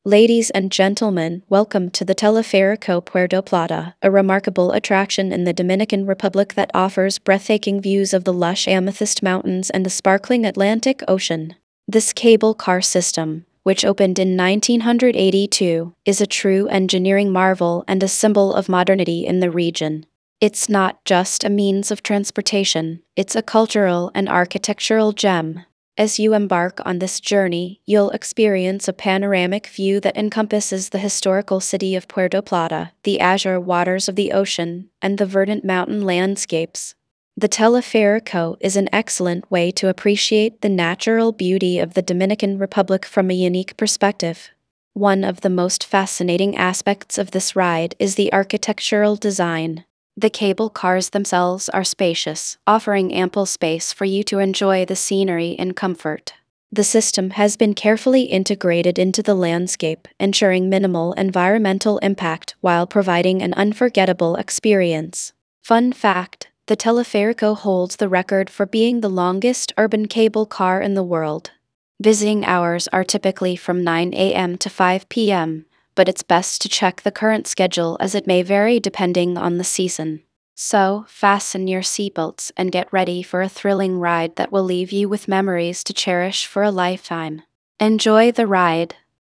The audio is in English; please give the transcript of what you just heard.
Ladies and gentlemen, welcome to the Teleferico Puerto Plata, a remarkable attraction in the Dominican Republic that offers breathtaking views of the lush amethyst mountains and the sparkling Atlantic Ocean. This cable car system, which opened in 1982, is a true engineering marvel and a symbol of modernity in the region. It's not just a means of transportation, it's a cultural and architectural gem. As you embark on this journey, you'll experience a panoramic view that encompasses the historical city of Puerto Plata, the azure waters of the ocean, and the verdant mountain landscapes. The Teleferico is an excellent way to appreciate the natural beauty of the Dominican Republic from a unique perspective. One of the most fascinating aspects of this ride is the architectural design. The cable cars themselves are spacious, offering ample space for you to enjoy the scenery in comfort. The system has been carefully integrated into the landscape, ensuring minimal environmental impact while providing an unforgettable experience. Fun fact: the Teleferico holds the record for being the longest urban cable car in the world. Visiting hours are typically from 9 a.m. to 5 p.m., but it's best to check the current schedule as it may vary depending on the season. So, fasten your seatbelts and get ready for a thrilling ride that will leave you with memories to cherish for a lifetime. Enjoy the ride.